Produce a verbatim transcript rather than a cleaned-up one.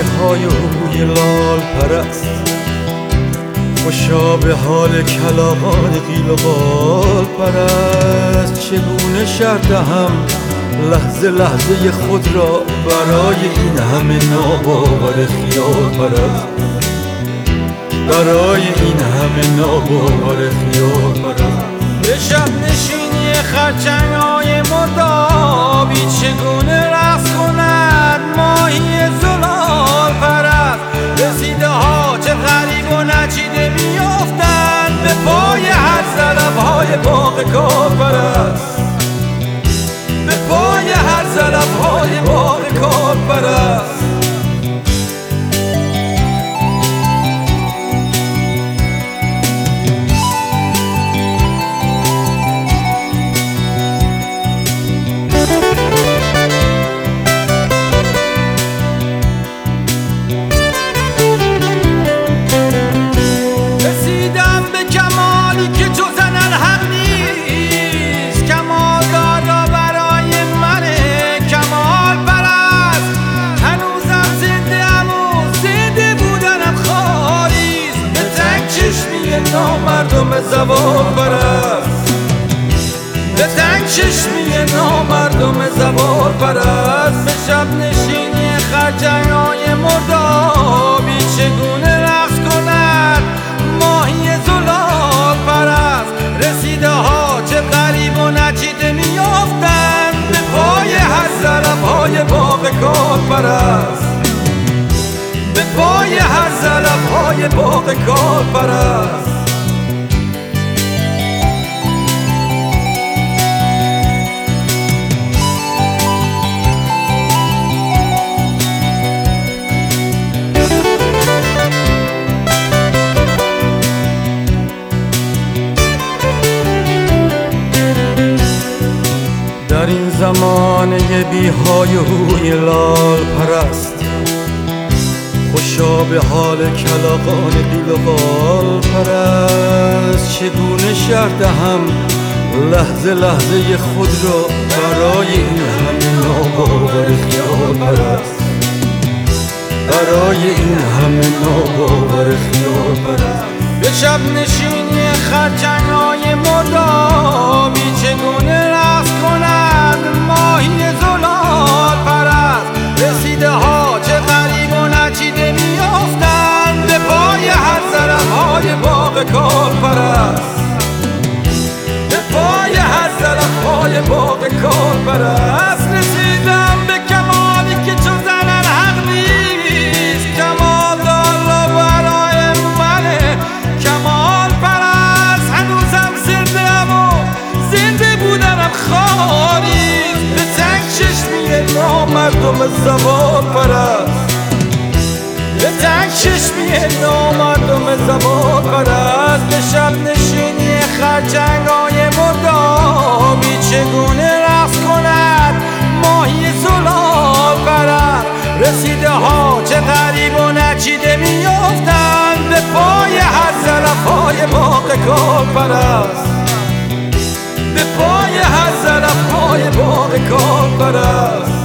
های روی لال پرست، خوشا به حال کلاغان قیل و قال پرست. چگونه شرط هم لحظه لحظه خود را برای این همه ناباور خیال پرست، برای این همه ناباور خیال پرست. به شب نشینی خرچنگ های مردابی چگونه رقص کند ماهی زلال پرست. رسیده ها چه غریب و نچیده میافتند به پای هر زلف های باغ کار پرست، به پای هر زلف های باغ کار پرست. نامردم زوال پرست، به تنگ چشمی نامردم زوال پرست. به شب نشینی خرچنگ های مردابی چگونه رقص کند ماهی زلال پرست. رسیده ها چه غریب و نچیده میافتند به پای هر زلف های باغ کار پرست، به پای هر زلف های باغ کار پرست. در این زمانه بیهای روی لال پرست، خوشا به حال کلاغان قیل و قال پرست. چگونه شرط هم لحظه لحظه خود را برای این همه ناباور خیال پرست، برای این همه ناباور خیال پرست. به شب نشینی خرچنگ های مردابی چگونه رقص کند ماهی زلال پرست. رسیده ها چه غریب و نچیده میافتند به پای هر زلف های باغ کار پرست، به پای هر زلف های باغ کار پرست. رسیدم به کمالی که چون زنن حق نیست، کمال دالا برای منه کمال پرست. هنوزم زنده ام و زنده بودنم خواریست، به تنگ چشمی نامردم زوال پرست، به تنگ چشمی نامردم زوال پرست. به شب نشینی خرچنگ های مردابی چگونه رقص کند ماهی زلال پرست. رسیده ها چه غریب و نچیده میافتند به پای هر زلف های باغ کار پرست، به پای هر زلف های باغ کار پرست.